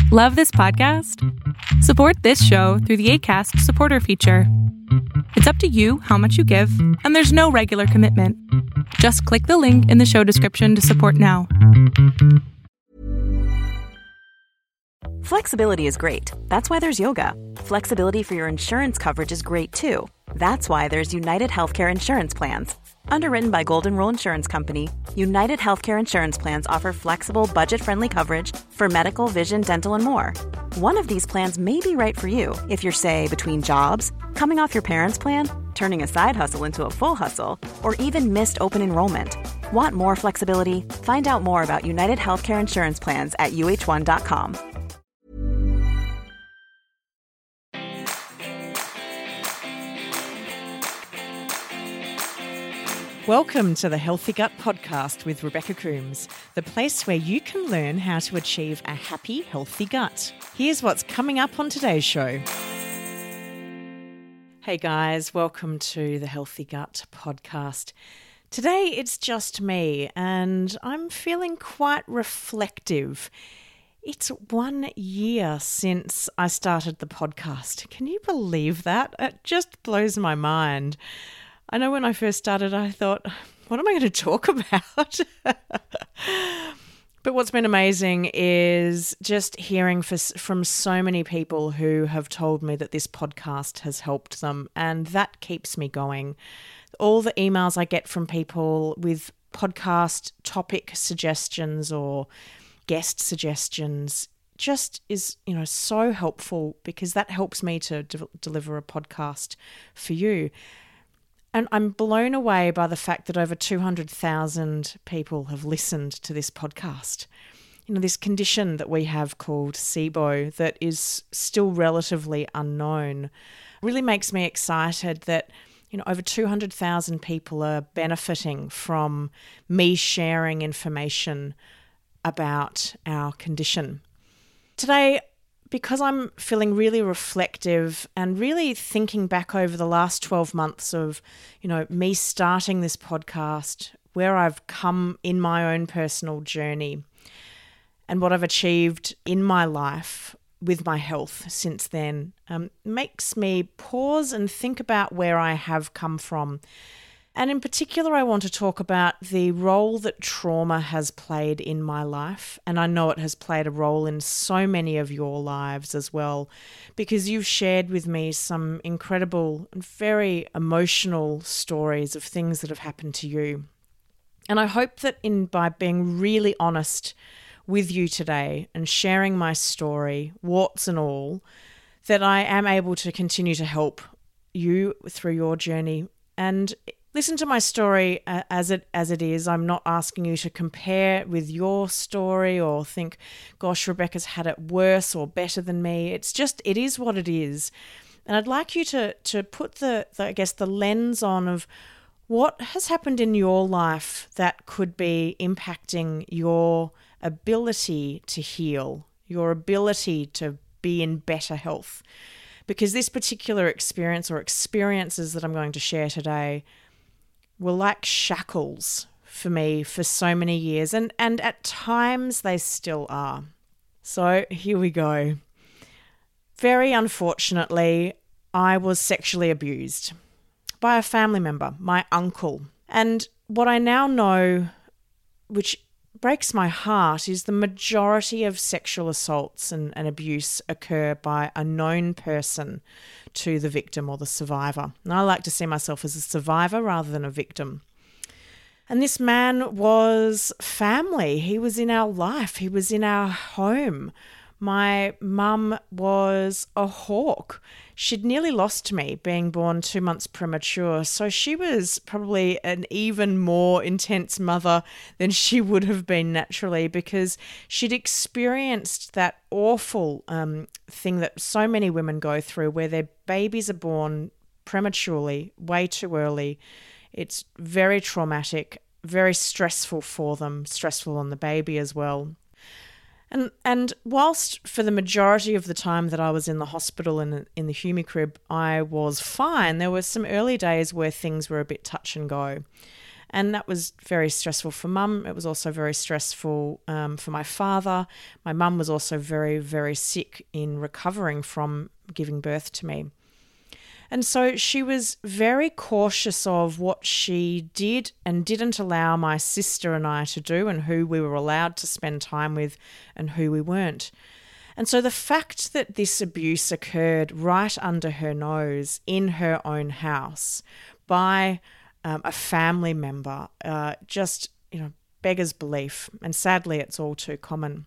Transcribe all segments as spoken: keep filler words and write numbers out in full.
Love this podcast? Support this show through the Acast supporter feature. It's up to you how much you give, and there's no regular commitment. Just click the link in the show description to support now. Flexibility is great. That's why there's yoga. Flexibility for your insurance coverage is great too. That's why there's United Healthcare Insurance Plans. Underwritten by Golden Rule Insurance Company, United Healthcare Insurance Plans offer flexible, budget-friendly coverage for medical, vision, dental, and more. One of these plans may be right for you if you're, say, between jobs, coming off your parents' plan, turning a side hustle into a full hustle, or even missed open enrollment. Want more flexibility? Find out more about United Healthcare Insurance Plans at U H one dot com. Welcome to the Healthy Gut Podcast with Rebecca Coombs, the place where you can learn how to achieve a happy, healthy gut. Here's what's coming up on today's show. Hey guys, welcome to the Healthy Gut Podcast. Today it's just me and I'm feeling quite reflective. It's one year since I started the podcast. Can you believe that? It just blows my mind. I know when I first started, I thought, what am I going to talk about? But what's been amazing is just hearing for, from so many people who have told me that this podcast has helped them, and that keeps me going. All the emails I get from people with podcast topic suggestions or guest suggestions just is, you know, so helpful because that helps me to de- deliver a podcast for you. And I'm blown away by the fact that over two hundred thousand people have listened to this podcast. You know, this condition that we have called SIBO that is still relatively unknown really makes me excited that, you know, over two hundred thousand people are benefiting from me sharing information about our condition. Today, because I'm feeling really reflective and really thinking back over the last twelve months of, you know, me starting this podcast, where I've come in my own personal journey and what I've achieved in my life with my health since then, um, makes me pause and think about where I have come from. And in particular, I want to talk about the role that trauma has played in my life. And I know it has played a role in so many of your lives as well, because you've shared with me some incredible and very emotional stories of things that have happened to you. And I hope that in by being really honest with you today and sharing my story, warts and all, that I am able to continue to help you through your journey. And listen to my story uh, as it as it is. I'm not asking you to compare with your story or think, gosh, Rebecca's had it worse or better than me. It's just, it is what it is. And I'd like you to to put the, the I guess, the lens on of what has happened in your life that could be impacting your ability to heal, your ability to be in better health. Because this particular experience or experiences that I'm going to share today were like shackles for me for so many years, and, and at times they still are. So here we go. Very unfortunately, I was sexually abused by a family member, my uncle. And what I now know, which breaks my heart, is the majority of sexual assaults and, and abuse occur by a known person to the victim or the survivor. And I like to see myself as a survivor rather than a victim. And this man was family. He was in our life. He was in our home. My mum was a hawk. She'd nearly lost me being born two months premature. So she was probably an even more intense mother than she would have been naturally, because she'd experienced that awful um, thing that so many women go through where their babies are born prematurely, way too early. It's very traumatic, very stressful for them, stressful on the baby as well. And and whilst for the majority of the time that I was in the hospital and in the Humi crib, I was fine, there were some early days where things were a bit touch and go. And that was very stressful for mum. It was also very stressful um, for my father. My mum was also very, very sick in recovering from giving birth to me. And so she was very cautious of what she did and didn't allow my sister and I to do, and who we were allowed to spend time with and who we weren't. And so the fact that this abuse occurred right under her nose in her own house by um, a family member uh, just, you know, beggars belief. And sadly, it's all too common.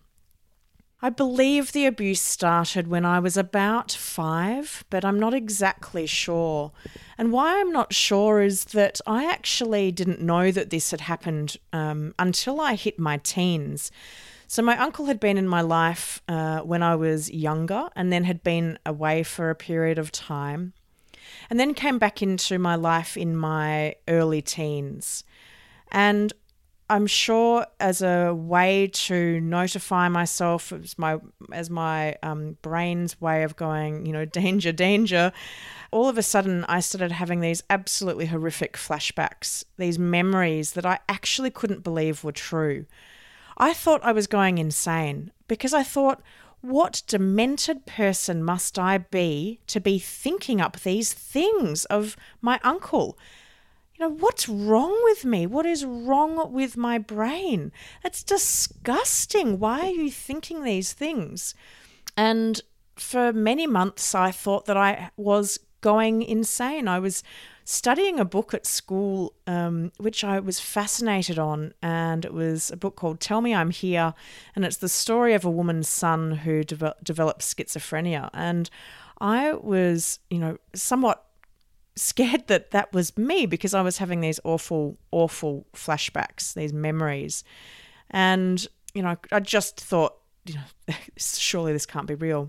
I believe the abuse started when I was about five, but I'm not exactly sure. And why I'm not sure is that I actually didn't know that this had happened um, until I hit my teens. So my uncle had been in my life uh, when I was younger, and then had been away for a period of time, and then came back into my life in my early teens. And I'm sure as a way to notify myself, as my as my um, brain's way of going, you know, danger, danger, all of a sudden I started having these absolutely horrific flashbacks, these memories that I actually couldn't believe were true. I thought I was going insane because I thought, what demented person must I be to be thinking up these things of my uncle? You know, what's wrong with me? What is wrong with my brain? That's disgusting. Why are you thinking these things? And for many months, I thought that I was going insane. I was studying a book at school, um, which I was fascinated on, and it was a book called Tell Me I'm Here, and it's the story of a woman's son who de- developed schizophrenia. And I was, you know, somewhat scared that that was me because I was having these awful, awful flashbacks, these memories. And, you know, I just thought, you know, surely this can't be real.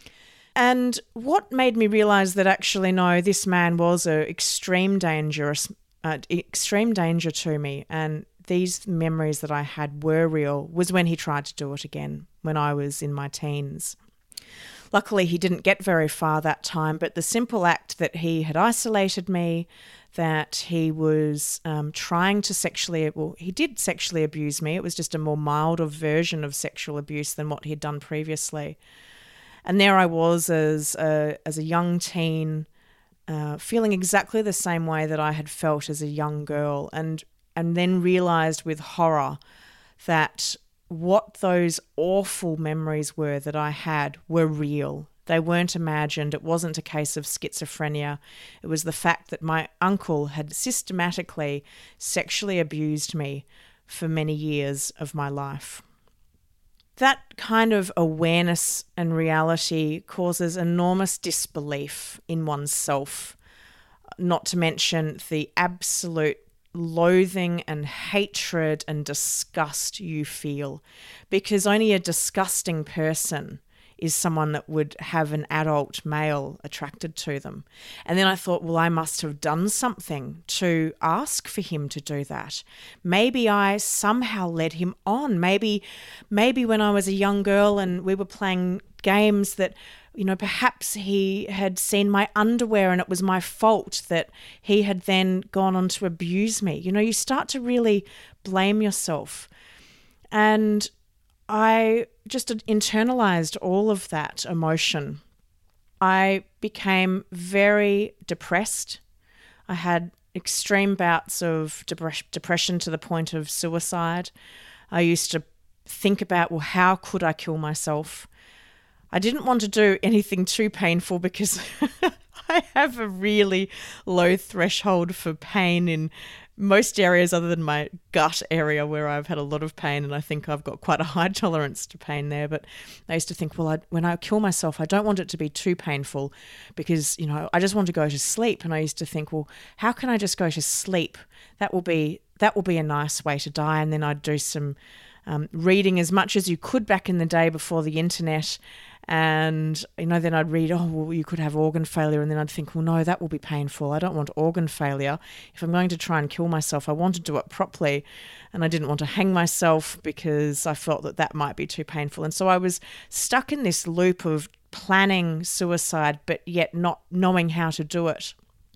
And what made me realise that actually, no, this man was a extreme dangerous, uh, extreme danger to me, and these memories that I had were real, was when he tried to do it again when I was in my teens. Luckily, he didn't get very far that time, but the simple act that he had isolated me, that he was um, trying to sexually, well, he did sexually abuse me. It was just a more milder version of sexual abuse than what he'd done previously. And there I was as a, as a young teen, uh, feeling exactly the same way that I had felt as a young girl, and and then realised with horror that what those awful memories were that I had were real. They weren't imagined. It wasn't a case of schizophrenia. It was the fact that my uncle had systematically sexually abused me for many years of my life. That kind of awareness and reality causes enormous disbelief in oneself, not to mention the absolute loathing and hatred and disgust you feel, because only a disgusting person is someone that would have an adult male attracted to them. And then I thought, well, I must have done something to ask for him to do that. Maybe I somehow led him on. Maybe, maybe when I was a young girl and we were playing games that, you know, perhaps he had seen my underwear and it was my fault that he had then gone on to abuse me. You know, you start to really blame yourself. And I just internalized all of that emotion. I became very depressed. I had extreme bouts of depression to the point of suicide. I used to think about, well, how could I kill myself? I didn't want to do anything too painful because I have a really low threshold for pain in most areas other than my gut area, where I've had a lot of pain, and I think I've got quite a high tolerance to pain there. But I used to think, well, I, when I kill myself, I don't want it to be too painful because, you know, I just want to go to sleep. And I used to think, well, how can I just go to sleep? That will be that will be a nice way to die. And then I'd do some um, reading as much as you could back in the day before the internet. And, you know, then I'd read, oh, well, you could have organ failure. And then I'd think, well, no, that will be painful. I don't want organ failure. If I'm going to try and kill myself, I want to do it properly. And I didn't want to hang myself because I felt that that might be too painful. And so I was stuck in this loop of planning suicide, but yet not knowing how to do it.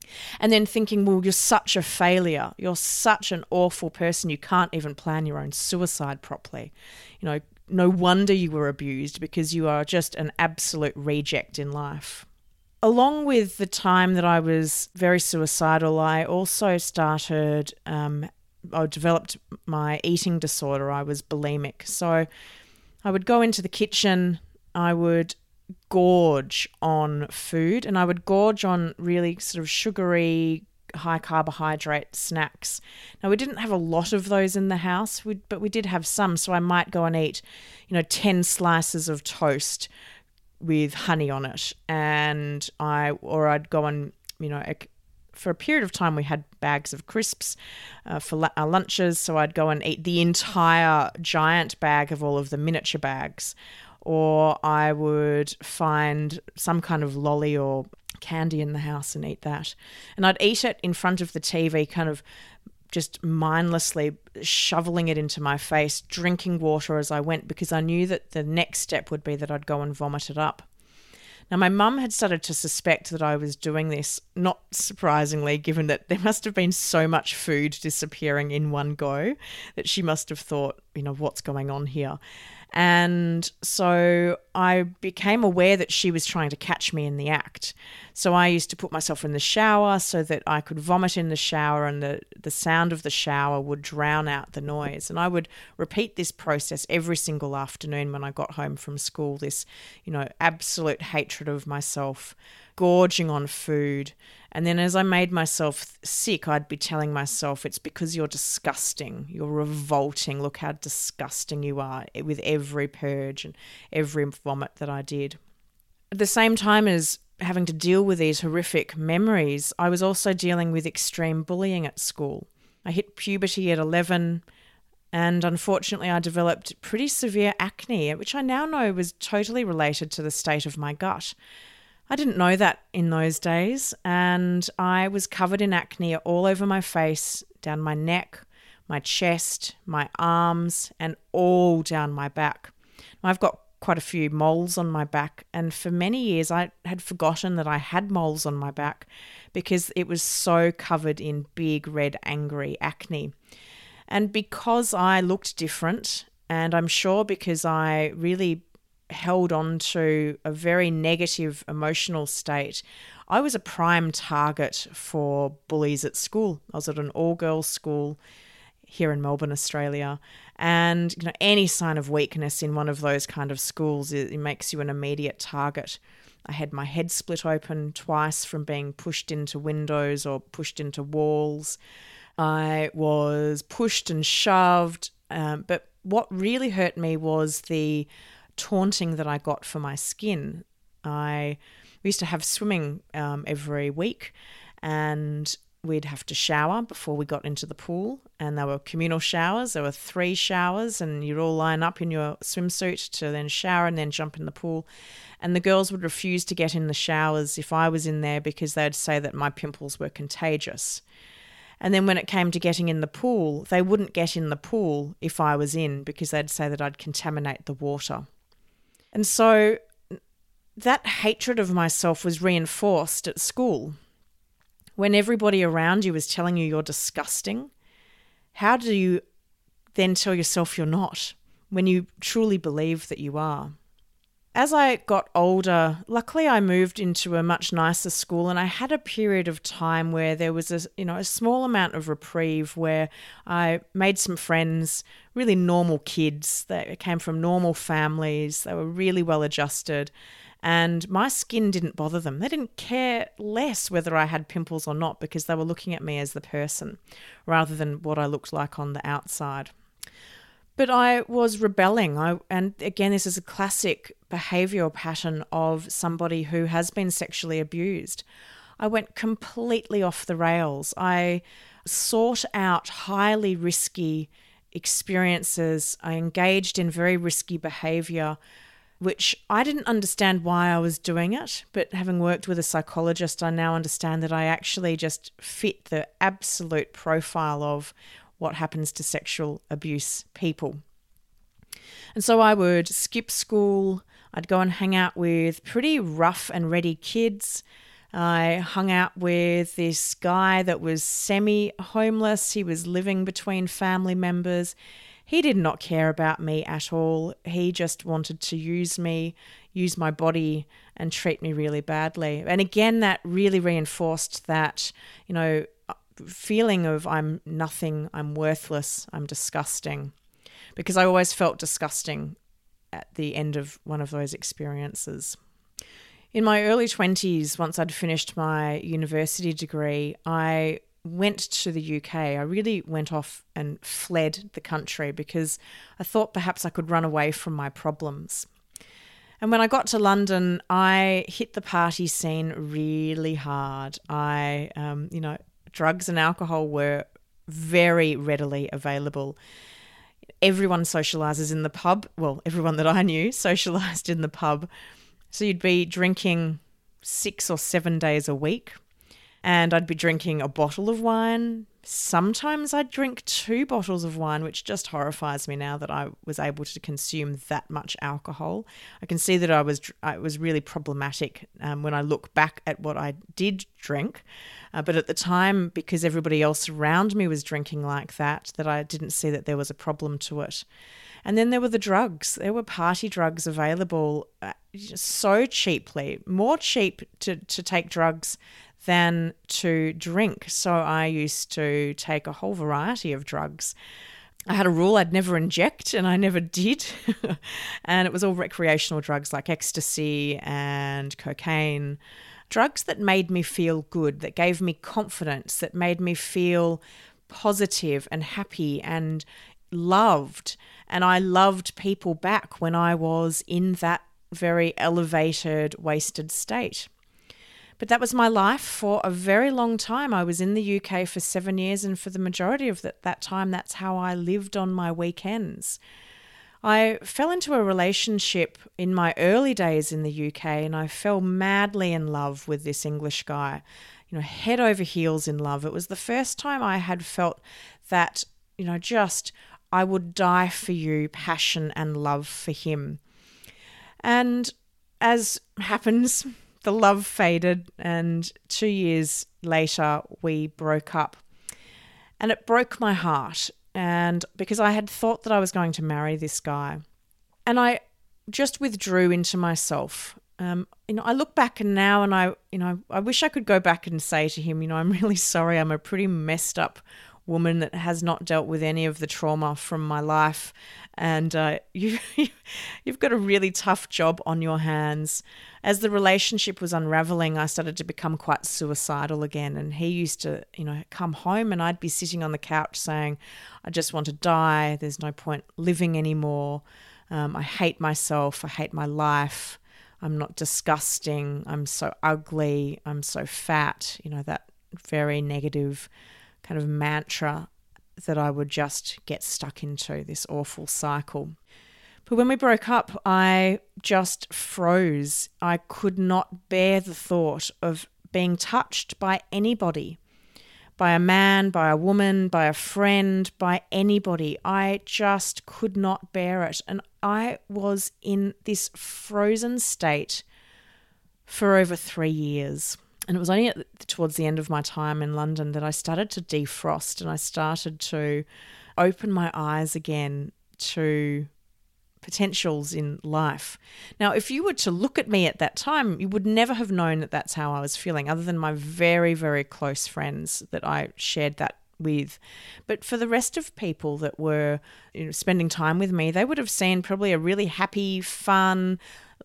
And then thinking, well, you're such a failure. You're such an awful person. You can't even plan your own suicide properly. You know, no wonder you were abused, because you are just an absolute reject in life. Along with the time that I was very suicidal, I also started, um, I developed my eating disorder. I was bulimic. So I would go into the kitchen, I would gorge on food, and I would gorge on really sort of sugary, high carbohydrate snacks. Now, we didn't have a lot of those in the house, we, but we did have some. So I might go and eat, you know, ten slices of toast with honey on it, and I, or I'd go and, you know, a, for a period of time we had bags of crisps uh, for la- our lunches. So I'd go and eat the entire giant bag of all of the miniature bags. Or I would find some kind of lolly or candy in the house and eat that. And I'd eat it in front of the T V, kind of just mindlessly shoveling it into my face, drinking water as I went, because I knew that the next step would be that I'd go and vomit it up. Now, my mum had started to suspect that I was doing this, not surprisingly, given that there must have been so much food disappearing in one go that she must have thought, you know, what's going on here? And so I became aware that she was trying to catch me in the act. So I used to put myself in the shower so that I could vomit in the shower, and the, the sound of the shower would drown out the noise. And I would repeat this process every single afternoon when I got home from school, this, you know, absolute hatred of myself, gorging on food. And then as I made myself sick, I'd be telling myself, it's because you're disgusting, you're revolting, look how disgusting you are, with every purge and every vomit that I did. At the same time as having to deal with these horrific memories, I was also dealing with extreme bullying at school. I hit puberty at eleven, and unfortunately I developed pretty severe acne, which I now know was totally related to the state of my gut. I didn't know that in those days, and I was covered in acne all over my face, down my neck, my chest, my arms, and all down my back. I've got quite a few moles on my back, and for many years I had forgotten that I had moles on my back because it was so covered in big, red, angry acne. And because I looked different, and I'm sure because I really held on to a very negative emotional state, I was a prime target for bullies at school. I was at an all-girls school here in Melbourne, Australia, and you know, any sign of weakness in one of those kind of schools, it, it makes you an immediate target. I had my head split open twice from being pushed into windows or pushed into walls. I was pushed and shoved, um, but what really hurt me was the taunting that I got for my skin. I we used to have swimming um, every week, and we'd have to shower before we got into the pool, and there were communal showers. There were three showers, and you'd all line up in your swimsuit to then shower and then jump in the pool. And the girls would refuse to get in the showers if I was in there because they'd say that my pimples were contagious. And then when it came to getting in the pool, they wouldn't get in the pool if I was in because they'd say that I'd contaminate the water. And so that hatred of myself was reinforced at school. When everybody around you is telling you you're disgusting, how do you then tell yourself you're not when you truly believe that you are? As I got older, luckily I moved into a much nicer school, and I had a period of time where there was a, you know, a small amount of reprieve where I made some friends, really normal kids. They came from normal families. They were really well adjusted, and my skin didn't bother them. They didn't care less whether I had pimples or not because they were looking at me as the person rather than what I looked like on the outside. But I was rebelling. I, and again, this is a classic behavioural pattern of somebody who has been sexually abused. I went completely off the rails. I sought out highly risky experiences. I engaged in very risky behaviour, which I didn't understand why I was doing it. But having worked with a psychologist, I now understand that I actually just fit the absolute profile of what happens to sexual abuse people. And so I would skip school. I'd go and hang out with pretty rough and ready kids. I hung out with this guy that was semi-homeless. He was living between family members. He did not care about me at all. He just wanted to use me, use my body, and treat me really badly. And again, that really reinforced that, you know, feeling of I'm nothing, I'm worthless, I'm disgusting. Because I always felt disgusting at the end of one of those experiences. In my early twenties, once I'd finished my university degree, I went to the U K. I really went off and fled the country because I thought perhaps I could run away from my problems. And when I got to London, I hit the party scene really hard. I, um, you know, drugs and alcohol were very readily available. Everyone socialises in the pub. Well, everyone that I knew socialised in the pub. So you'd be drinking six or seven days a week, and I'd be drinking a bottle of wine. Sometimes I'd drink two bottles of wine, which just horrifies me now that I was able to consume that much alcohol. I can see that I was it was really problematic um, when I look back at what I did drink. Uh, but at the time, because everybody else around me was drinking like that, that I didn't see that there was a problem to it. And then there were the drugs. There were party drugs available uh, so cheaply, more cheap to, to take drugs than to drink. So I used to take a whole variety of drugs. I had a rule I'd never inject, and I never did. And it was all recreational drugs like ecstasy and cocaine. Drugs that made me feel good, that gave me confidence, that made me feel positive and happy and loved. And I loved people back when I was in that very elevated, wasted state. But that was my life for a very long time. I was in the U K for seven years, and for the majority of that, that time, that's how I lived on my weekends. I fell into a relationship in my early days in the U K, and I fell madly in love with this English guy, you know, head over heels in love. It was the first time I had felt that, you know, just I would die for you, passion and love for him. And as happens, the love faded, and two years later we broke up. And it broke my heart, and because I had thought that I was going to marry this guy. And I just withdrew into myself. Um, you know, I look back and now and I, you know, I wish I could go back and say to him, you know, I'm really sorry. I'm a pretty messed up woman that has not dealt with any of the trauma from my life. And uh, you, you've got a really tough job on your hands. As the relationship was unraveling, I started to become quite suicidal again. And he used to, you know, come home and I'd be sitting on the couch saying, I just want to die. There's no point living anymore. Um, I hate myself. I hate my life. I'm not disgusting. I'm so ugly. I'm so fat. You know, that very negative kind of mantra that I would just get stuck into, this awful cycle. But when we broke up, I just froze. I could not bear the thought of being touched by anybody, by a man, by a woman, by a friend, by anybody. I just could not bear it. And I was in this frozen state for over three years. And it was only at, towards the end of my time in London that I started to defrost and I started to open my eyes again to potentials in life. Now, if you were to look at me at that time, you would never have known that that's how I was feeling, other than my very, very close friends that I shared that with. But for the rest of people that were, you know, spending time with me, they would have seen probably a really happy, fun,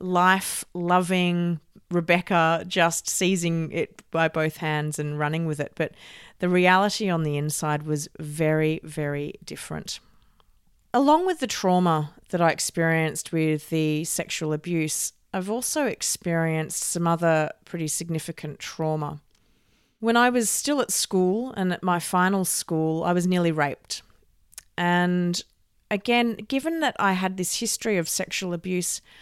life-loving Rebecca just seizing it by both hands and running with it. But the reality on the inside was very, very different. Along with the trauma that I experienced with the sexual abuse, I've also experienced some other pretty significant trauma. When I was still at school and at my final school, I was nearly raped. And again, given that I had this history of sexual abuse,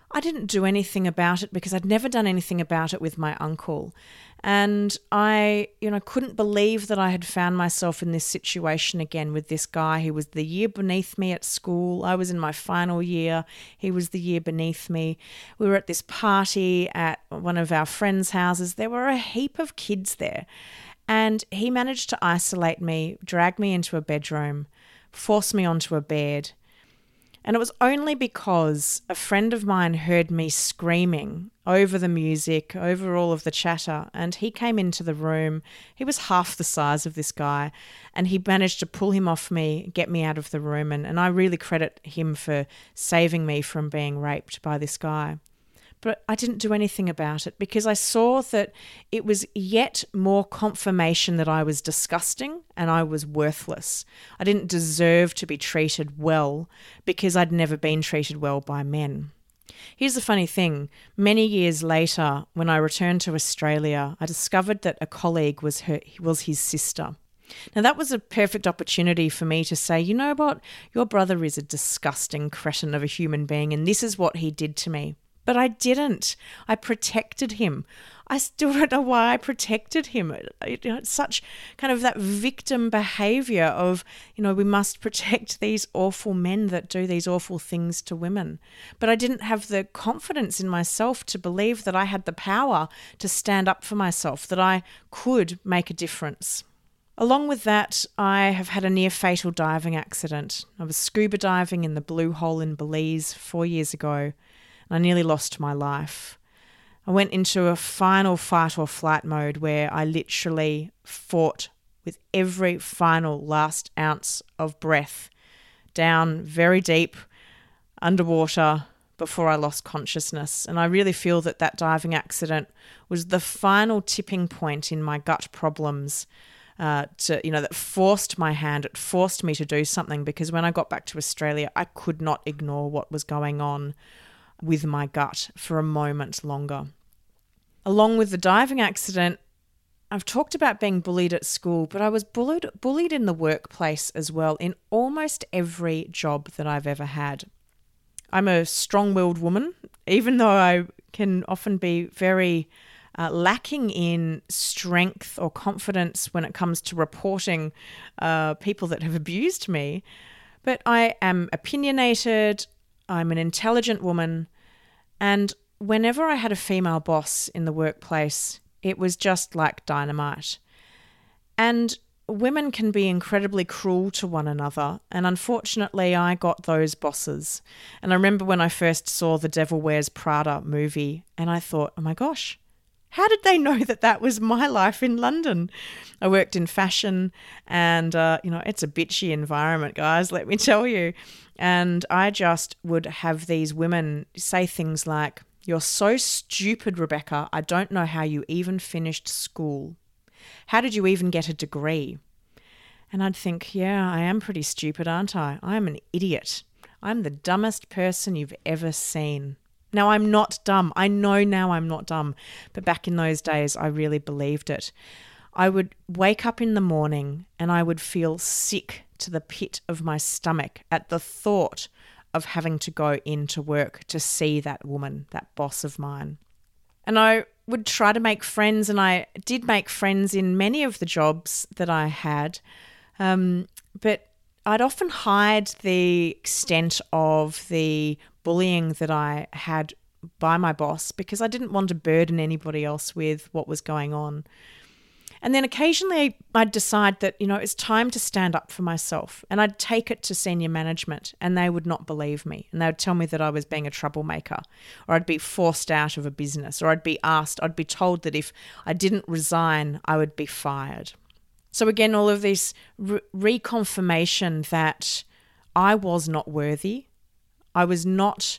I didn't do anything about it because I'd never done anything about it with my uncle. And I, you know, couldn't believe that I had found myself in this situation again with this guy. He was the year beneath me at school. I was in my final year. He was the year beneath me. We were at this party at one of our friends' houses. There were a heap of kids there. And he managed to isolate me, drag me into a bedroom, force me onto a bed. And it was only because a friend of mine heard me screaming over the music, over all of the chatter, and he came into the room. He was half the size of this guy, and he managed to pull him off me, get me out of the room, and, and I really credit him for saving me from being raped by this guy. But I didn't do anything about it because I saw that it was yet more confirmation that I was disgusting and I was worthless. I didn't deserve to be treated well because I'd never been treated well by men. Here's the funny thing. Many years later, when I returned to Australia, I discovered that a colleague was her, was his sister. Now, that was a perfect opportunity for me to say, you know what, your brother is a disgusting cretin of a human being, and this is what he did to me. But I didn't. I protected him. I still don't know why I protected him. You know, it's such kind of that victim behavior of, you know, we must protect these awful men that do these awful things to women. But I didn't have the confidence in myself to believe that I had the power to stand up for myself, that I could make a difference. Along with that, I have had a near-fatal diving accident. I was scuba diving in the Blue Hole in Belize four years ago. I nearly lost my life. I went into a final fight or flight mode where I literally fought with every final last ounce of breath down very deep underwater before I lost consciousness. And I really feel that that diving accident was the final tipping point in my gut problems uh, to, you know, that forced my hand. It forced me to do something because when I got back to Australia, I could not ignore what was going on with my gut for a moment longer. Along with the diving accident, I've talked about being bullied at school, but I was bullied bullied in the workplace as well, in almost every job that I've ever had. I'm a strong-willed woman, even though I can often be very uh, lacking in strength or confidence when it comes to reporting uh, people that have abused me. But I am opinionated, I'm an intelligent woman, and whenever I had a female boss in the workplace, it was just like dynamite. And women can be incredibly cruel to one another, and unfortunately I got those bosses. And I remember when I first saw the Devil Wears Prada movie, and I thought, oh my gosh, how did they know that that was my life in London? I worked in fashion and, uh, you know, it's a bitchy environment, guys, let me tell you. And I just would have these women say things like, "You're so stupid, Rebecca. I don't know how you even finished school. How did you even get a degree?" And I'd think, yeah, I am pretty stupid, aren't I? I'm an idiot. I'm the dumbest person you've ever seen. Now, I'm not dumb. I know now I'm not dumb. But back in those days, I really believed it. I would wake up in the morning and I would feel sick to the pit of my stomach at the thought of having to go into work to see that woman, that boss of mine. And I would try to make friends, and I did make friends in many of the jobs that I had. Um, but I'd often hide the extent of the bullying that I had by my boss because I didn't want to burden anybody else with what was going on. And then occasionally I'd decide that, you know, it's time to stand up for myself, and I'd take it to senior management and they would not believe me, and they would tell me that I was being a troublemaker, or I'd be forced out of a business, or I'd be asked, I'd be told that if I didn't resign, I would be fired. So again, all of this re- reconfirmation that I was not worthy, I was not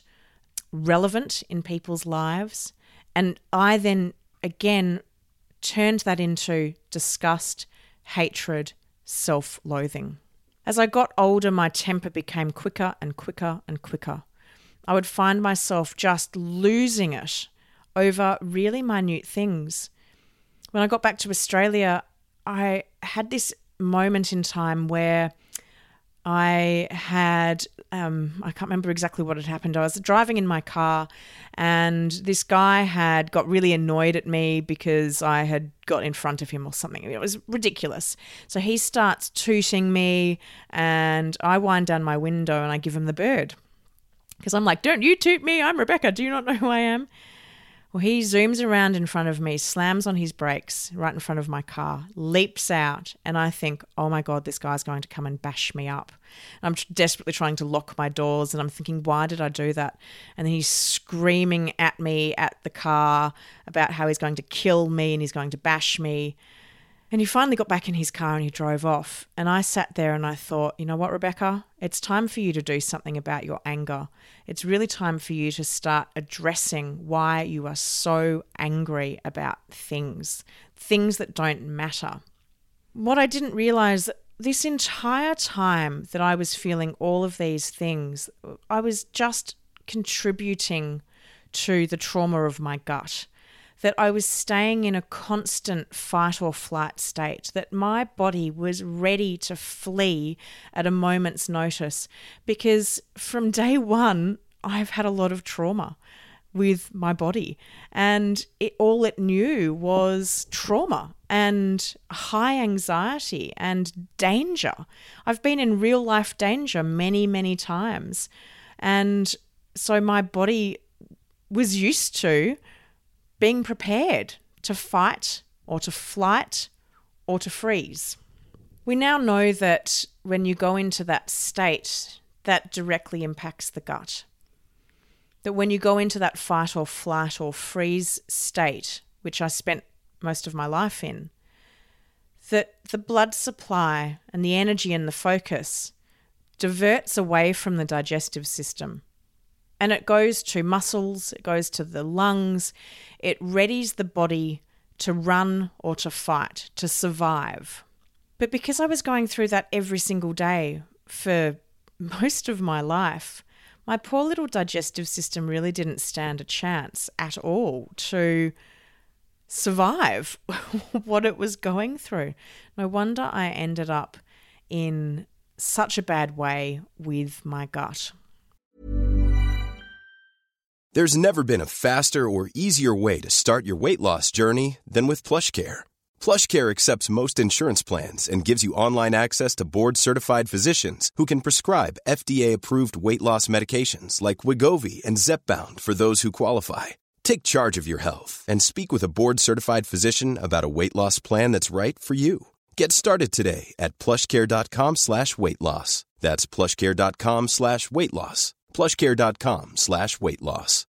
relevant in people's lives, and I then again turned that into disgust, hatred, self-loathing. As I got older, my temper became quicker and quicker and quicker. I would find myself just losing it over really minute things. When I got back to Australia, I had this moment in time where I had um, I can't remember exactly what had happened. I was driving in my car and this guy had got really annoyed at me because I had got in front of him or something. I mean, it was ridiculous. So he starts tooting me and I wind down my window and I give him the bird because I'm like, don't you toot me. I'm Rebecca. Do you not know who I am? Well, he zooms around in front of me, slams on his brakes right in front of my car, leaps out, and I think, oh my God, this guy's going to come and bash me up. I'm desperately trying to lock my doors, and I'm thinking, why did I do that? And then he's screaming at me at the car about how he's going to kill me and he's going to bash me. And he finally got back in his car and he drove off. And I sat there and I thought, you know what, Rebecca? It's time for you to do something about your anger. It's really time for you to start addressing why you are so angry about things, things that don't matter. What I didn't realize, this entire time that I was feeling all of these things, I was just contributing to the trauma of my gut. That I was staying in a constant fight or flight state, that my body was ready to flee at a moment's notice because from day one, I've had a lot of trauma with my body and it, all it knew was trauma and high anxiety and danger. I've been in real life danger many, many times. And so my body was used to being prepared to fight or to flight or to freeze. We now know that when you go into that state, that directly impacts the gut. That when you go into that fight or flight or freeze state, which I spent most of my life in, that the blood supply and the energy and the focus diverts away from the digestive system. And it goes to muscles, it goes to the lungs, it readies the body to run or to fight, to survive. But because I was going through that every single day for most of my life, my poor little digestive system really didn't stand a chance at all to survive what it was going through. No wonder I ended up in such a bad way with my gut. There's never been a faster or easier way to start your weight loss journey than with PlushCare. PlushCare accepts most insurance plans and gives you online access to board-certified physicians who can prescribe F D A-approved weight loss medications like Wegovy and Zepbound for those who qualify. Take charge of your health and speak with a board-certified physician about a weight loss plan that's right for you. Get started today at plushcare.com slash weight loss. That's plushcare.com slash weight loss. plushcare.com slash weight loss.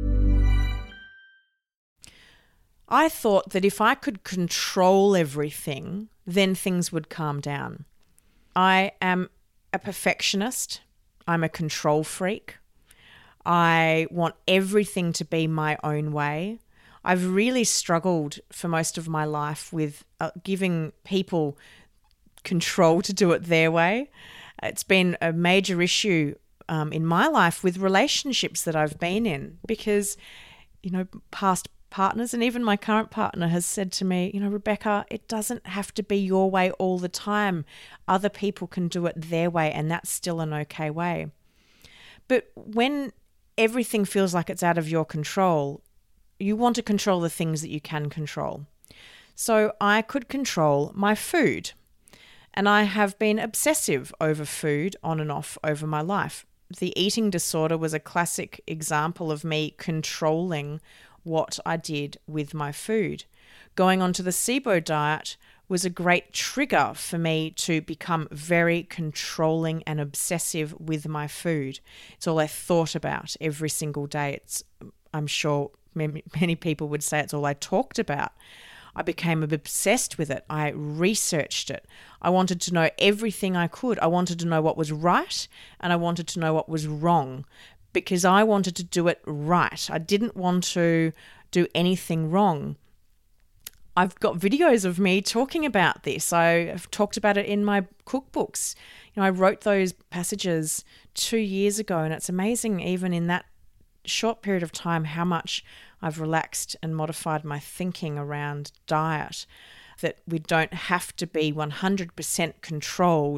I thought that if I could control everything, then things would calm down. I am a perfectionist. I'm a control freak. I want everything to be my own way. I've really struggled for most of my life with uh, giving people control to do it their way. It's been a major issue Um, in my life with relationships that I've been in because, you know, past partners and even my current partner has said to me, you know, Rebecca, it doesn't have to be your way all the time. Other people can do it their way and that's still an okay way. But when everything feels like it's out of your control, you want to control the things that you can control. So I could control my food. And I have been obsessive over food on and off over my life. The eating disorder was a classic example of me controlling what I did with my food. Going onto the SIBO diet was a great trigger for me to become very controlling and obsessive with my food. It's all I thought about every single day. It's, I'm sure many, many people would say it's all I talked about. I became obsessed with it. I researched it. I wanted to know everything I could. I wanted to know what was right and I wanted to know what was wrong because I wanted to do it right. I didn't want to do anything wrong. I've got videos of me talking about this. I've talked about it in my cookbooks. You know, I wrote those passages two years ago and it's amazing even in that short period of time how much I've relaxed and modified my thinking around diet, that we don't have to be one hundred percent controlled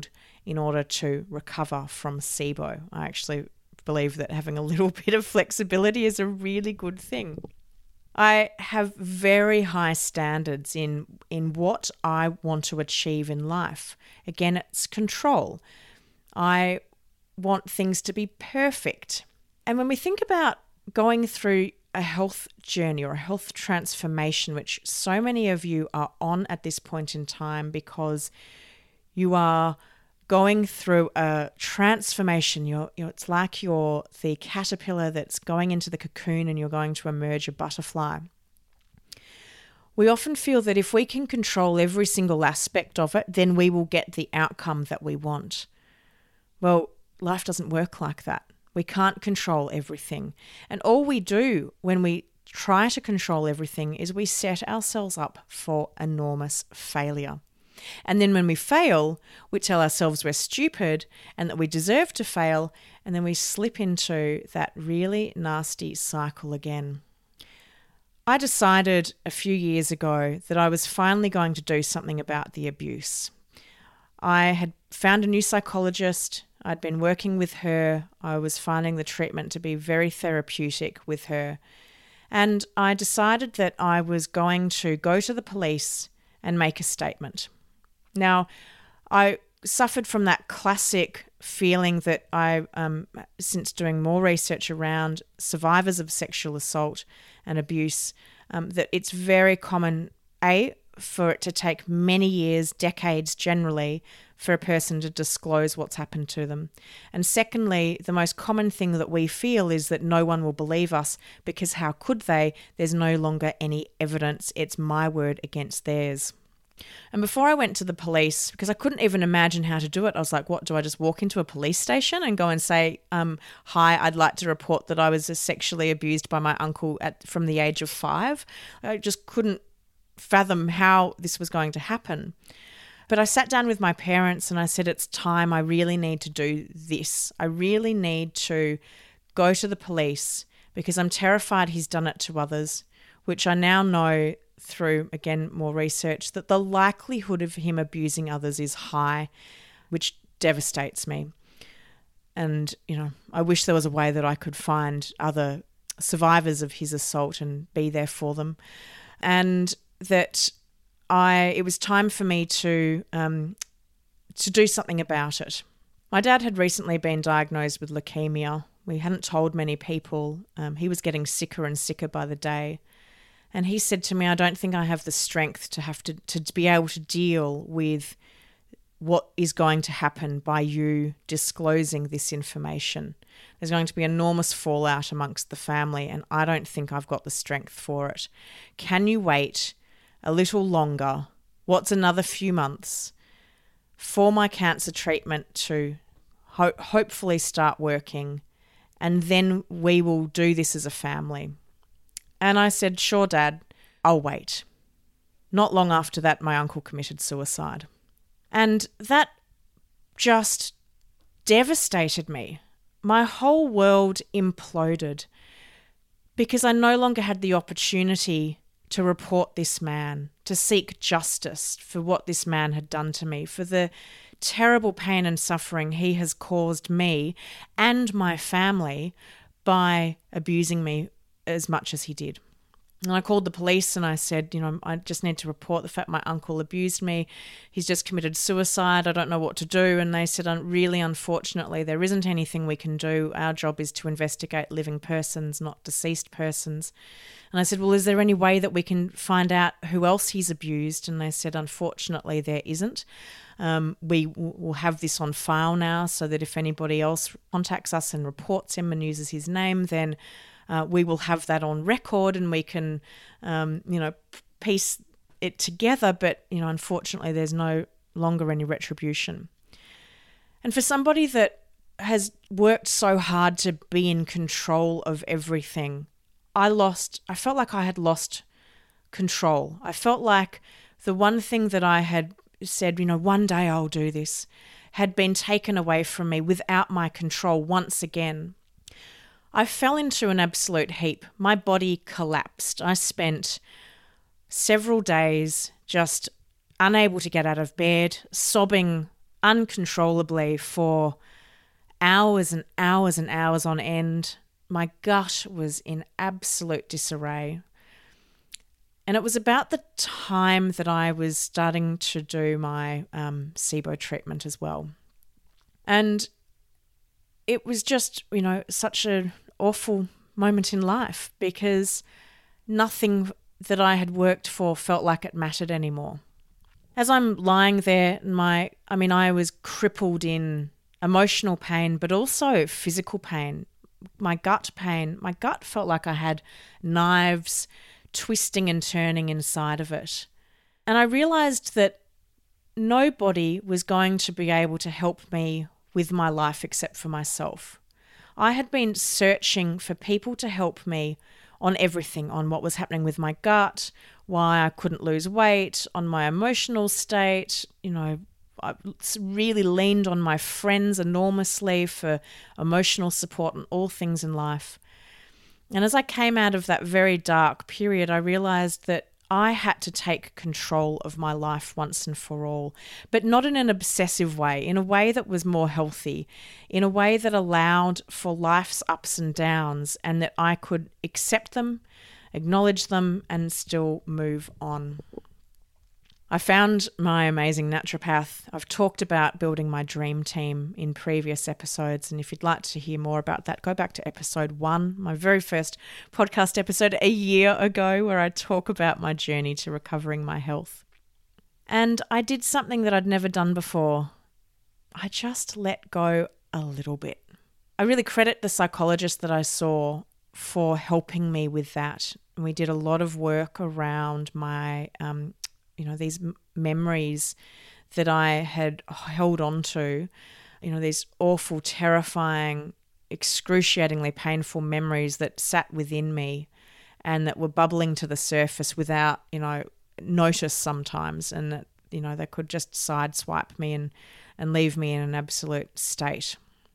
in order to recover from S I B O. I actually believe that having a little bit of flexibility is a really good thing. I have very high standards in, in what I want to achieve in life. Again, it's control. I want things to be perfect. And when we think about going through a health journey or a health transformation, which so many of you are on at this point in time because you are going through a transformation. You're, you're, it's like you're the caterpillar that's going into the cocoon and you're going to emerge a butterfly. We often feel that if we can control every single aspect of it, then we will get the outcome that we want. Well, life doesn't work like that. We can't control everything. And all we do when we try to control everything is we set ourselves up for enormous failure. And then when we fail, we tell ourselves we're stupid and that we deserve to fail, and then we slip into that really nasty cycle again. I decided a few years ago that I was finally going to do something about the abuse. I had found a new psychologist. I'd been working with her. I was finding the treatment to be very therapeutic with her. And I decided that I was going to go to the police and make a statement. Now, I suffered from that classic feeling that I, um, since doing more research around survivors of sexual assault and abuse, um, that it's very common, A, for it to take many years, decades generally, for a person to disclose what's happened to them. And secondly, the most common thing that we feel is that no one will believe us because how could they? There's no longer any evidence. It's my word against theirs. And before I went to the police, because I couldn't even imagine how to do it, I was like, what, do I just walk into a police station and go and say, um, hi, I'd like to report that I was sexually abused by my uncle at from the age of five? I just couldn't fathom how this was going to happen. But I sat down with my parents and I said, it's time, I really need to do this. I really need to go to the police because I'm terrified he's done it to others, which I now know through, again, more research, that the likelihood of him abusing others is high, which devastates me. And, you know, I wish there was a way that I could find other survivors of his assault and be there for them. And that I, it was time for me to, um, to do something about it. My dad had recently been diagnosed with leukemia. We hadn't told many people. Um, he was getting sicker and sicker by the day. And he said to me, I don't think I have the strength to have to, to be able to deal with what is going to happen by you disclosing this information. There's going to be enormous fallout amongst the family, and I don't think I've got the strength for it. Can you wait a little longer? What's another few months for my cancer treatment to ho- hopefully start working, and then we will do this as a family. And I said, sure, Dad, I'll wait. Not long after that, my uncle committed suicide. And that just devastated me. My whole world imploded because I no longer had the opportunity to report this man, to seek justice for what this man had done to me, for the terrible pain and suffering he has caused me and my family by abusing me as much as he did. And I called the police and I said, you know, I just need to report the fact my uncle abused me. He's just committed suicide. I don't know what to do. And they said, really, unfortunately, there isn't anything we can do. Our job is to investigate living persons, not deceased persons. And I said, well, is there any way that we can find out who else he's abused? And they said, unfortunately, there isn't. Um, we will have this on file now so that if anybody else contacts us and reports him and uses his name, then Uh, we will have that on record and we can, um, you know, piece it together. But, you know, unfortunately, there's no longer any retribution. And for somebody that has worked so hard to be in control of everything, I lost, I felt like I had lost control. I felt like the one thing that I had said, you know, one day I'll do this, had been taken away from me without my control once again. I fell into an absolute heap. My body collapsed. I spent several days just unable to get out of bed, sobbing uncontrollably for hours and hours and hours on end. My gut was in absolute disarray. And it was about the time that I was starting to do my um, SIBO treatment as well. And it was just, you know, such an awful moment in life because nothing that I had worked for felt like it mattered anymore. As I'm lying there, my, I mean, I was crippled in emotional pain, but also physical pain. My gut pain, my gut felt like I had knives twisting and turning inside of it. And I realized that nobody was going to be able to help me with my life except for myself. I had been searching for people to help me on everything, on what was happening with my gut, why I couldn't lose weight, on my emotional state. You know, I really leaned on my friends enormously for emotional support on all things in life. And as I came out of that very dark period, I realized that I had to take control of my life once and for all, but not in an obsessive way, in a way that was more healthy, in a way that allowed for life's ups and downs and that I could accept them, acknowledge them, and still move on. I found my amazing naturopath. I've talked about building my dream team in previous episodes, and if you'd like to hear more about that, go back to episode one, my very first podcast episode a year ago, where I talk about my journey to recovering my health. And I did something that I'd never done before. I just let go a little bit. I really credit the psychologist that I saw for helping me with that. And we did a lot of work around my um, you know, these m- memories that I had held on to, you know, these awful, terrifying, excruciatingly painful memories that sat within me and that were bubbling to the surface without, you know, notice sometimes, and that, you know, they could just sideswipe me and, and leave me in an absolute state.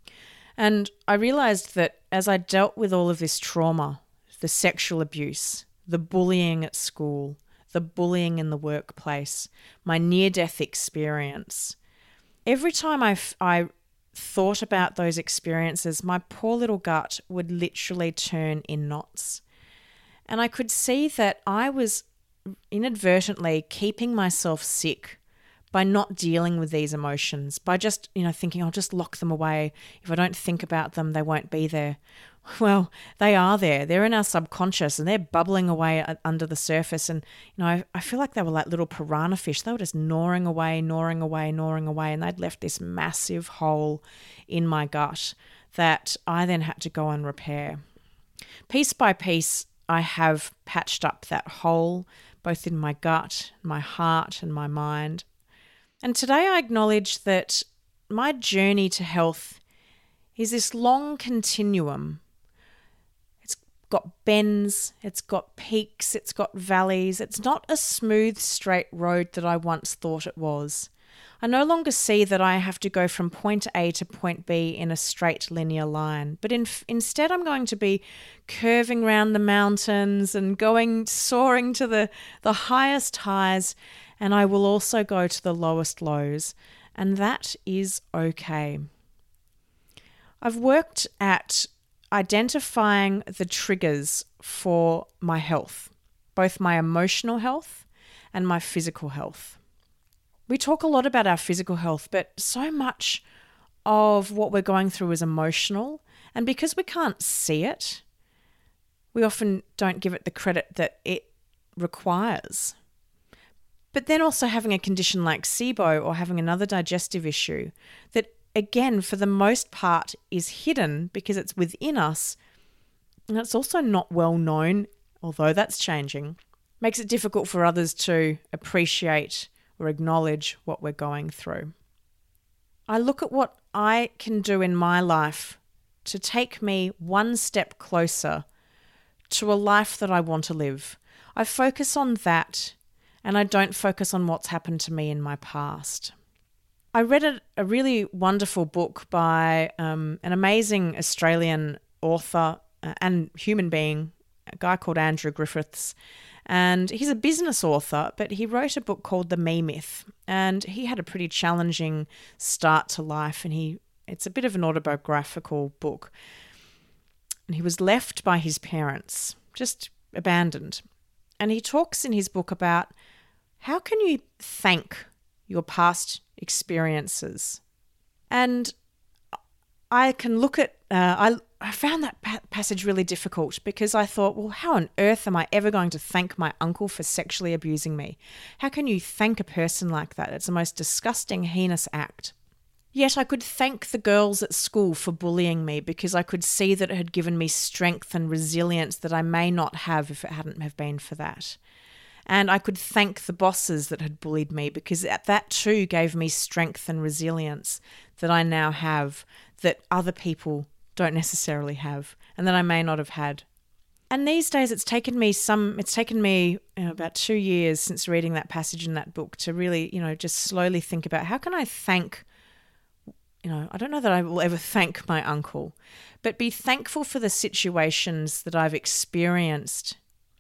And I realized that as I dealt with all of this trauma, the sexual abuse, the bullying at school, the bullying in the workplace, my near-death experience. Every time I, f- I thought about those experiences, my poor little gut would literally turn in knots. And I could see that I was inadvertently keeping myself sick by not dealing with these emotions, by just, you know, thinking I'll just lock them away. If I don't think about them, they won't be there. Well, they are there. They're in our subconscious and they're bubbling away under the surface. And, you know, I, I feel like they were like little piranha fish. They were just gnawing away, gnawing away, gnawing away. And they'd left this massive hole in my gut that I then had to go and repair. Piece by piece, I have patched up that hole, both in my gut, my heart, and my mind. And today I acknowledge that my journey to health is this long continuum. It's got bends, it's got peaks, it's got valleys. It's not a smooth, straight road that I once thought it was. I no longer see that I have to go from point A to point B in a straight linear line, but in, instead I'm going to be curving around the mountains and going, soaring to the, the highest highs, and I will also go to the lowest lows, and that is okay. I've worked at identifying the triggers for my health, both my emotional health and my physical health. We talk a lot about our physical health, but so much of what we're going through is emotional, and because we can't see it, we often don't give it the credit that it requires. But then also having a condition like SIBO or having another digestive issue that, again, for the most part is hidden because it's within us, and it's also not well known, although that's changing, makes it difficult for others to appreciate or acknowledge what we're going through. I look at what I can do in my life to take me one step closer to a life that I want to live. I focus on that, and I don't focus on what's happened to me in my past. I read a, a really wonderful book by um, an amazing Australian author uh, and human being a guy called Andrew Griffiths, and he's a business author, but he wrote a book called The Me Myth, and he had a pretty challenging start to life, and he it's a bit of an autobiographical book. And he was left by his parents, just abandoned. And he talks in his book about how can you thank your past experiences. And I can look at, uh, I, I found that pa- passage really difficult because I thought, well, how on earth am I ever going to thank my uncle for sexually abusing me? How can you thank a person like that? It's the most disgusting, heinous act. Yet I could thank the girls at school for bullying me because I could see that it had given me strength and resilience that I may not have if it hadn't have been for that. And I could thank the bosses that had bullied me because that too gave me strength and resilience that I now have that other people don't necessarily have and that I may not have had. And these days it's taken me some, it's taken me you know, about two years since reading that passage in that book to really, you know, just slowly think about how can I thank You know, I don't know that I will ever thank my uncle, but be thankful for the situations that I've experienced.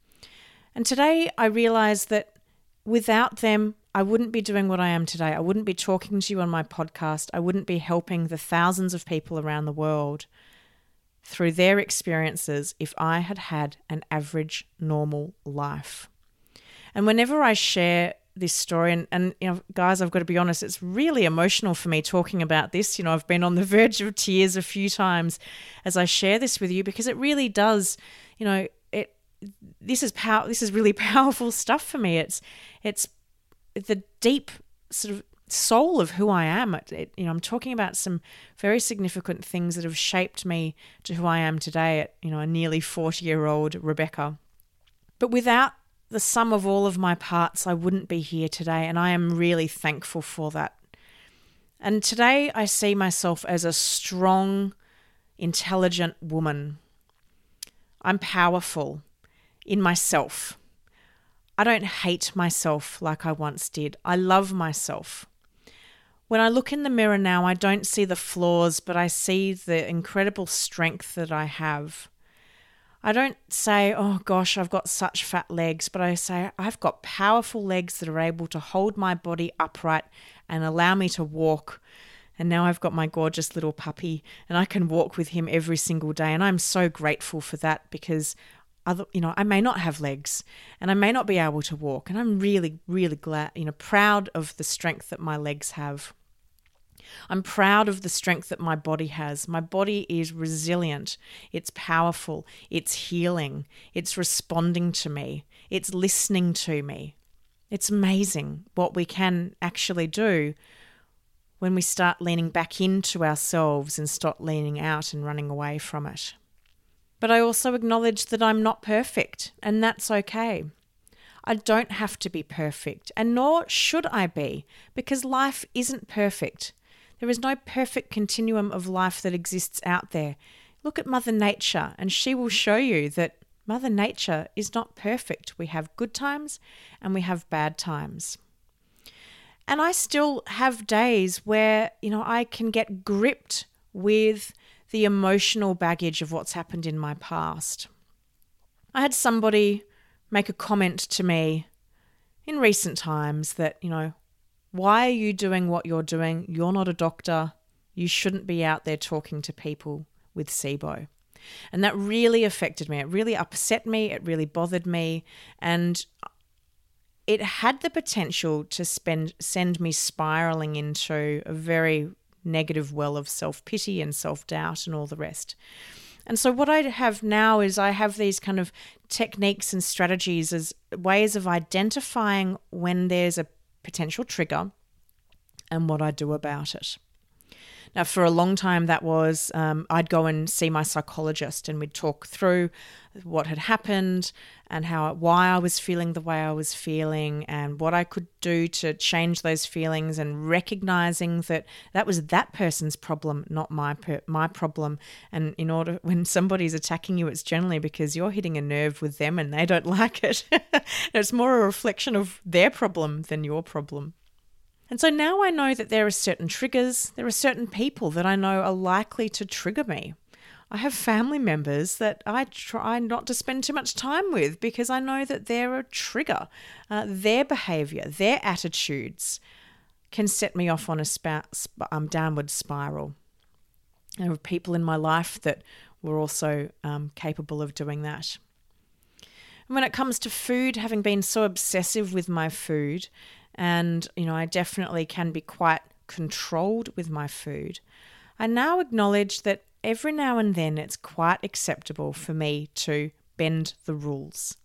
And today I realize that without them, I wouldn't be doing what I am today. I wouldn't be talking to you on my podcast. I wouldn't be helping the thousands of people around the world through their experiences if I had had an average, normal life. And whenever I share this story, and, and you know, guys, I've got to be honest, it's really emotional for me talking about this. You know, I've been on the verge of tears a few times as I share this with you because it really does, you know, it. This is power. This is really powerful stuff for me. It's, it's the deep sort of soul of who I am. It, it, you know, I'm talking about some very significant things that have shaped me to who I am today. At you know, a nearly forty-year-old Rebecca, but without the sum of all of my parts, I wouldn't be here today, and I am really thankful for that. And today I see myself as a strong, intelligent woman. I'm powerful in myself. I don't hate myself like I once did. I love myself. When I look in the mirror now, I don't see the flaws, but I see the incredible strength that I have. I don't say, oh gosh, I've got such fat legs, but I say I've got powerful legs that are able to hold my body upright and allow me to walk. And now I've got my gorgeous little puppy and I can walk with him every single day. And I'm so grateful for that because other, you know, I may not have legs and I may not be able to walk. And I'm really, really glad, you know, proud of the strength that my legs have. I'm proud of the strength that my body has. My body is resilient. It's powerful. It's healing. It's responding to me. It's listening to me. It's amazing what we can actually do when we start leaning back into ourselves and stop leaning out and running away from it. But I also acknowledge that I'm not perfect, and that's okay. I don't have to be perfect, and nor should I be, because life isn't perfect. There is no perfect continuum of life that exists out there. Look at Mother Nature and she will show you that Mother Nature is not perfect. We have good times and we have bad times. And I still have days where, you know, I can get gripped with the emotional baggage of what's happened in my past. I had somebody make a comment to me in recent times that, you know, why are you doing what you're doing? You're not a doctor. You shouldn't be out there talking to people with SIBO. And that really affected me. It really upset me. It really bothered me. And it had the potential to spend, send me spiraling into a very negative well of self-pity and self-doubt and all the rest. And so what I have now is I have these kind of techniques and strategies as ways of identifying when there's a potential trigger and what I do about it. Now, for a long time, that was um, I'd go and see my psychologist and we'd talk through what had happened and how why I was feeling the way I was feeling and what I could do to change those feelings, and recognizing that that was that person's problem, not my per- my problem. And in order, when somebody's attacking you, it's generally because you're hitting a nerve with them and they don't like it. It's more a reflection of their problem than your problem. And so now I know that there are certain triggers, there are certain people that I know are likely to trigger me. I have family members that I try not to spend too much time with because I know that they're a trigger. Uh, their behavior, their attitudes can set me off on a spa- sp- um, downward spiral. There are people in my life that were also um, capable of doing that. And when it comes to food, having been so obsessive with my food, and, you know, I definitely can be quite controlled with my food, I now acknowledge that every now and then it's quite acceptable for me to bend the rules.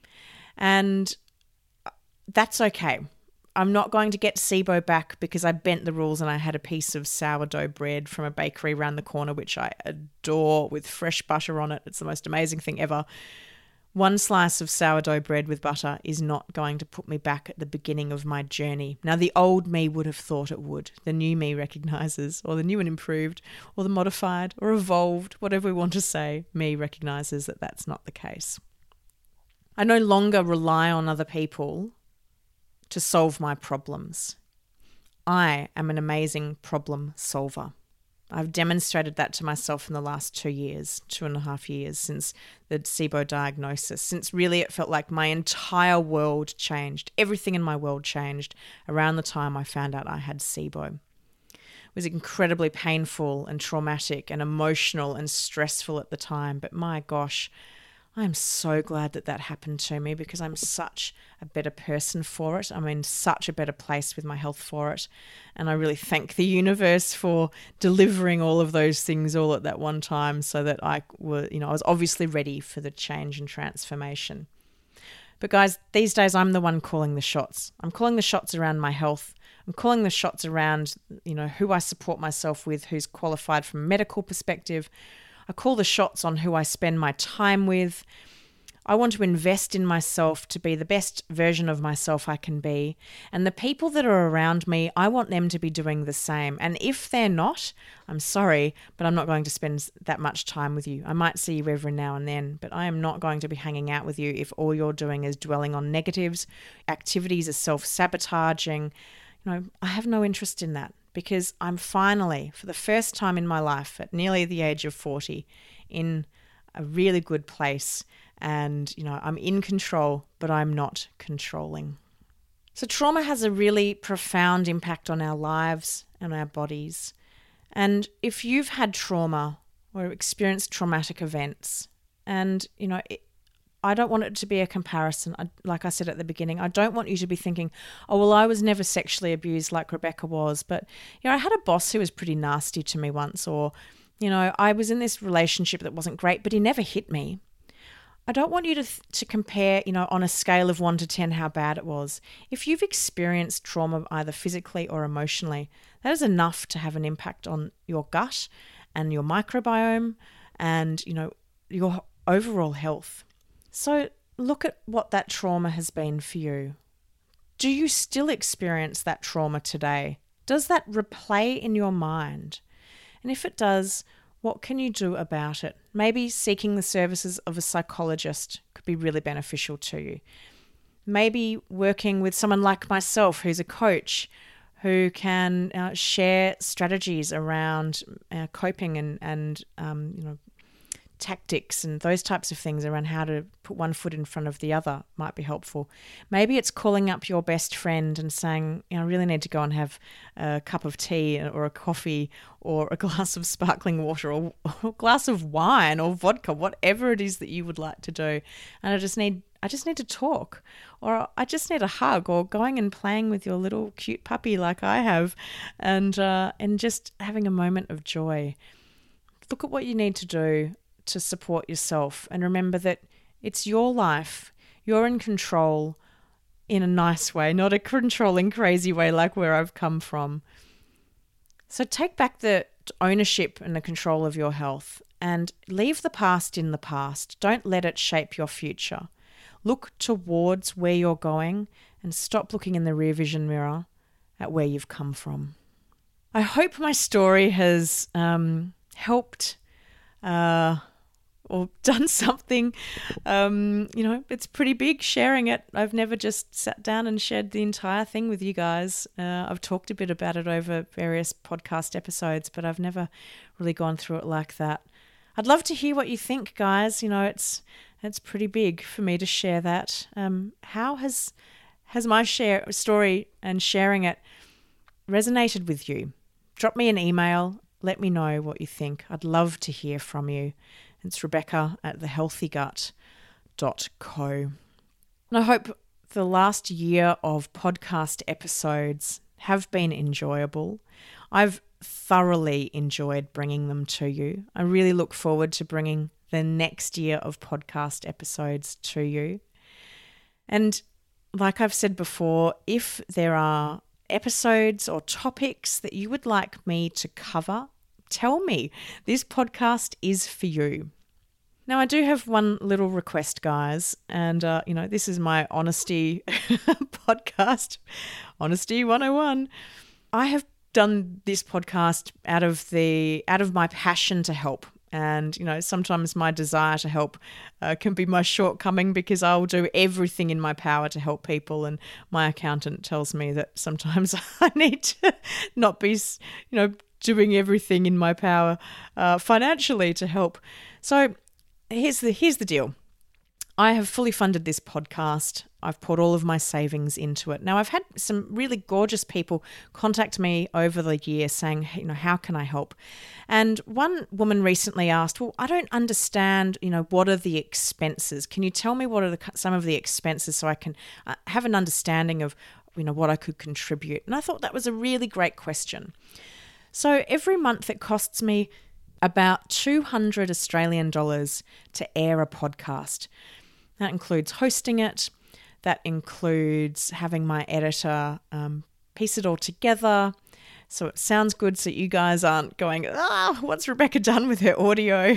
And that's okay. I'm not going to get SIBO back because I bent the rules and I had a piece of sourdough bread from a bakery around the corner, which I adore, with fresh butter on it. It's the most amazing thing ever. One slice of sourdough bread with butter is not going to put me back at the beginning of my journey. Now, the old me would have thought it would. The new me recognises, or the new and improved, or the modified, or evolved, whatever we want to say, me recognises that that's not the case. I no longer rely on other people to solve my problems. I am an amazing problem solver. I've demonstrated that to myself in the last two years, two and a half years since the SIBO diagnosis, since really it felt like my entire world changed. Everything in my world changed around the time I found out I had SIBO. It was incredibly painful and traumatic and emotional and stressful at the time, but my gosh, I'm so glad that that happened to me because I'm such a better person for it. I'm in such a better place with my health for it. And I really thank the universe for delivering all of those things all at that one time so that I were, you know, I was obviously ready for the change and transformation. But guys, these days I'm the one calling the shots. I'm calling the shots around my health. I'm calling the shots around, you know, who I support myself with, who's qualified from a medical perspective. I call the shots on who I spend my time with. I want to invest in myself to be the best version of myself I can be. And the people that are around me, I want them to be doing the same. And if they're not, I'm sorry, but I'm not going to spend that much time with you. I might see you every now and then, but I am not going to be hanging out with you if all you're doing is dwelling on negatives, activities are self-sabotaging. You know, I have no interest in that. Because I'm finally, for the first time in my life, at nearly the age of forty, in a really good place. And, you know, I'm in control, but I'm not controlling. So trauma has a really profound impact on our lives and our bodies. And if you've had trauma or experienced traumatic events, and, you know, it, I don't want it to be a comparison. I, like I said at the beginning, I don't want you to be thinking, oh, well, I was never sexually abused like Rebecca was. But, you know, I had a boss who was pretty nasty to me once, or, you know, I was in this relationship that wasn't great, but he never hit me. I don't want you to to compare, you know, on a scale of one to ten how bad it was. If you've experienced trauma either physically or emotionally, that is enough to have an impact on your gut and your microbiome and, you know, your overall health. So look at what that trauma has been for you. Do you still experience that trauma today? Does that replay in your mind? And if it does, what can you do about it? Maybe seeking the services of a psychologist could be really beneficial to you. Maybe working with someone like myself who's a coach who can uh, share strategies around uh, coping and, and um, you know, tactics and those types of things around how to put one foot in front of the other might be helpful. Maybe it's calling up your best friend and saying, you know, I really need to go and have a cup of tea or a coffee or a glass of sparkling water or a glass of wine or vodka, whatever it is that you would like to do. And I just need I just need to talk, or I just need a hug, or going and playing with your little cute puppy like I have, and uh, and just having a moment of joy. Look at what you need to do to support yourself, and remember that it's your life. You're in control in a nice way, not a controlling, crazy way like where I've come from. So take back the ownership and the control of your health and leave the past in the past. Don't let it shape your future. Look towards where you're going and stop looking in the rear vision mirror at where you've come from. I hope my story has um, helped uh, or done something. Um, you know, it's pretty big sharing it. I've never just sat down and shared the entire thing with you guys. Uh, I've talked a bit about it over various podcast episodes, but I've never really gone through it like that. I'd love to hear what you think, guys. You know, it's it's pretty big for me to share that. Um, how has has my share story and sharing it resonated with you? Drop me an email. Let me know what you think. I'd love to hear from you. It's Rebecca at the healthy gut dot co. And I hope the last year of podcast episodes have been enjoyable. I've thoroughly enjoyed bringing them to you. I really look forward to bringing the next year of podcast episodes to you. And like I've said before, if there are episodes or topics that you would like me to cover, tell me. This podcast is for you. Now, I do have one little request, guys, and, uh, you know, this is my honesty podcast, Honesty one oh one. I have done this podcast out of the out of my passion to help, and, you know, sometimes my desire to help uh, can be my shortcoming, because I'll do everything in my power to help people, and my accountant tells me that sometimes I need to not be, you know, doing everything in my power uh, financially to help. So Here's the here's the deal. I have fully funded this podcast. I've put all of my savings into it. Now, I've had some really gorgeous people contact me over the year saying, hey, you know, how can I help? And one woman recently asked, well, I don't understand, you know, what are the expenses? Can you tell me what are the, some of the expenses so I can uh, have an understanding of, you know, what I could contribute? And I thought that was a really great question. So every month it costs me about two hundred Australian dollars to air a podcast. That includes hosting it. That includes having my editor um, piece it all together so it sounds good, so you guys aren't going, ah, what's Rebecca done with her audio?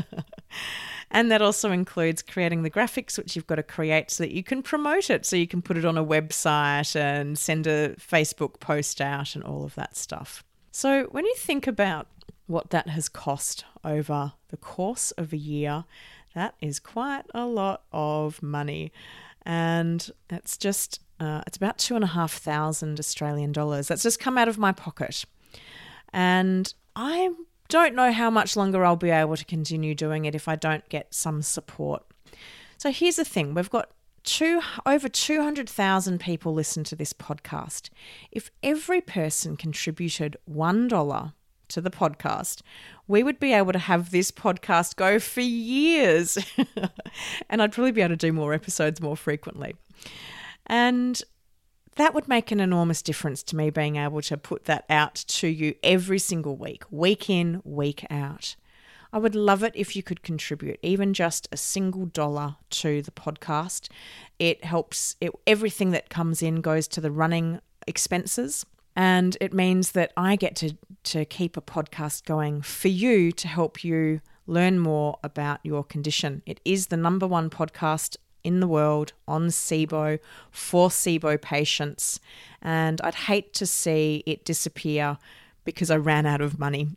And that also includes creating the graphics, which you've got to create so that you can promote it, so you can put it on a website and send a Facebook post out and all of that stuff. So when you think about what that has cost over the course of a year, that is quite a lot of money. And it's just, uh, it's about two and a half thousand Australian dollars. That's just come out of my pocket. And I don't know how much longer I'll be able to continue doing it if I don't get some support. So here's the thing. We've got two, over two hundred thousand people listen to this podcast. If every person contributed one dollar to the podcast, we would be able to have this podcast go for years. And I'd probably be able to do more episodes more frequently. And that would make an enormous difference to me, being able to put that out to you every single week, week in, week out. I would love it if you could contribute even just a single dollar to the podcast. It helps, it, everything that comes in goes to the running expenses. And it means that I get to, to keep a podcast going for you to help you learn more about your condition. It is the number one podcast in the world on SIBO for SIBO patients. And I'd hate to see it disappear because I ran out of money.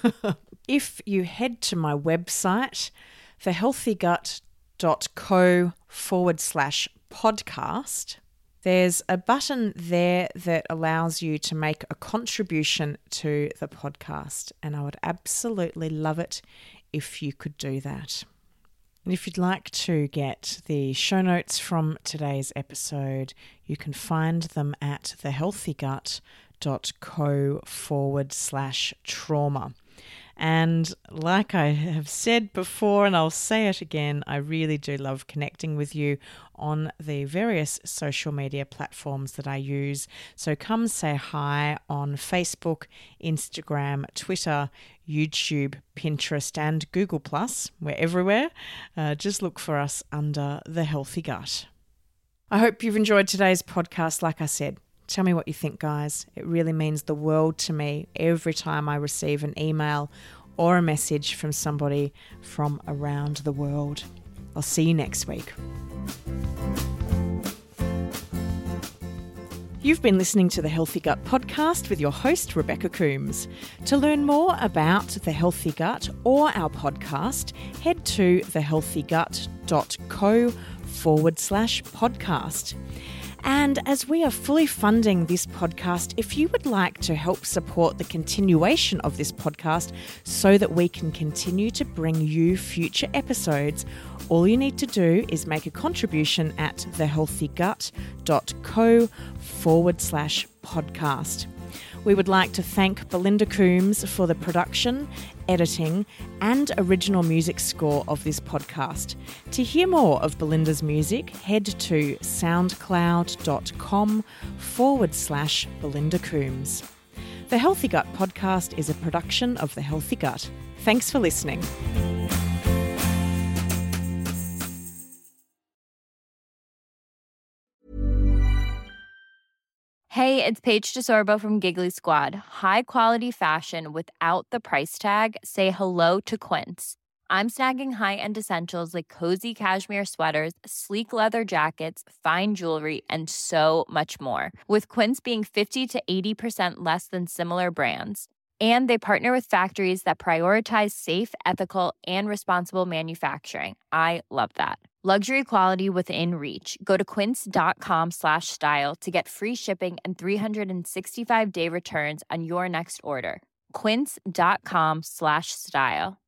If you head to my website, thehealthygut.co forward slash podcast, there's a button there that allows you to make a contribution to the podcast, and I would absolutely love it if you could do that. And if you'd like to get the show notes from today's episode, you can find them at thehealthygut.co forward slash trauma. And like I have said before, and I'll say it again, I really do love connecting with you on the various social media platforms that I use. So come say hi on Facebook, Instagram, Twitter, YouTube, Pinterest, and Google Plus. We're everywhere. Uh, just look for us under The Healthy Gut. I hope you've enjoyed today's podcast. Like I said, tell me what you think, guys. It really means the world to me every time I receive an email or a message from somebody from around the world. I'll see you next week. You've been listening to the Healthy Gut podcast with your host, Rebecca Coombs. To learn more about The Healthy Gut or our podcast, head to thehealthygut.co forward slash podcast. And as we are fully funding this podcast, if you would like to help support the continuation of this podcast so that we can continue to bring you future episodes, all you need to do is make a contribution at thehealthygut.co forward slash podcast. We would like to thank Belinda Coombs for the production, editing, and original music score of this podcast. To hear more of Belinda's music, head to soundcloud.com forward slash Belinda Coombs. The Healthy Gut podcast is a production of The Healthy Gut. Thanks for listening. Hey, it's Paige DeSorbo from Giggly Squad. High quality fashion without the price tag. Say hello to Quince. I'm snagging high-end essentials like cozy cashmere sweaters, sleek leather jackets, fine jewelry, and so much more. With Quince being fifty to eighty percent less than similar brands. And they partner with factories that prioritize safe, ethical, and responsible manufacturing. I love that. Luxury quality within reach. Go to quince.com slash style to get free shipping and three sixty-five day returns on your next order. Quince.com slash style.